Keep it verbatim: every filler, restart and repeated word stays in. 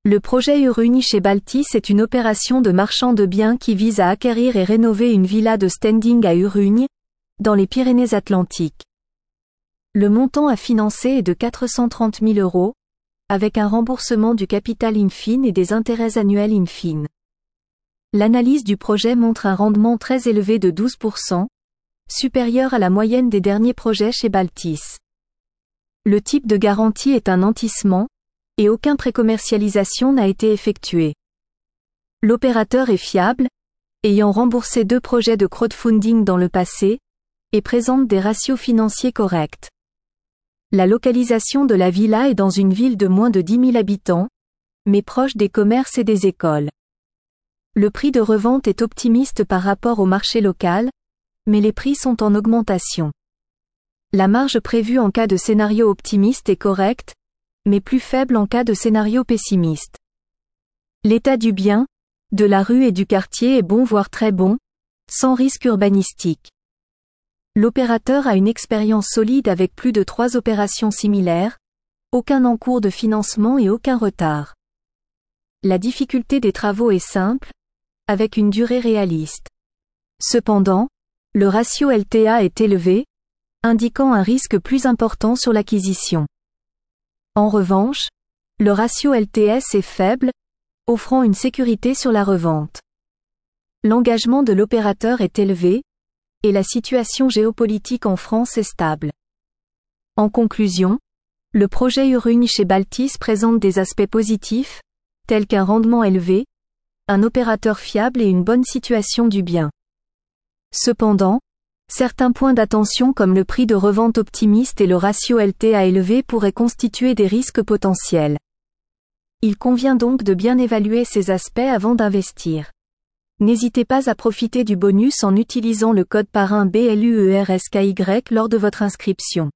Le projet Uruni chez Baltis est une opération de marchand de biens qui vise à acquérir et rénover une villa de standing à Urugne, dans les Pyrénées-Atlantiques. Le montant à financer est de quatre cent trente mille euros, avec un remboursement du capital in fine et des intérêts annuels in fine. L'analyse du projet montre un rendement très élevé de douze pour cent, supérieur à la moyenne des derniers projets chez Baltis. Le type de garantie est un nantissement, et aucune précommercialisation n'a été effectuée. L'opérateur est fiable, ayant remboursé deux projets de crowdfunding dans le passé, et présente des ratios financiers corrects. La localisation de la villa est dans une ville de moins de dix mille habitants, mais proche des commerces et des écoles. Le prix de revente est optimiste par rapport au marché local, mais les prix sont en augmentation. La marge prévue en cas de scénario optimiste est correcte, mais plus faible en cas de scénario pessimiste. L'état du bien, de la rue et du quartier est bon voire très bon, sans risque urbanistique. L'opérateur a une expérience solide avec plus de trois opérations similaires, aucun encours de financement et aucun retard. La difficulté des travaux est simple, avec une durée réaliste. Cependant, le ratio L T A est élevé, indiquant un risque plus important sur l'acquisition. En revanche, le ratio L T S est faible, offrant une sécurité sur la revente. L'engagement de l'opérateur est élevé, et la situation géopolitique en France est stable. En conclusion, le projet Urugne chez Baltis présente des aspects positifs, tels qu'un rendement élevé, un opérateur fiable et une bonne situation du bien. Cependant, certains points d'attention comme le prix de revente optimiste et le ratio L T A élevé pourraient constituer des risques potentiels. Il convient donc de bien évaluer ces aspects avant d'investir. N'hésitez pas à profiter du bonus en utilisant le code parrain B L U E R S K Y lors de votre inscription.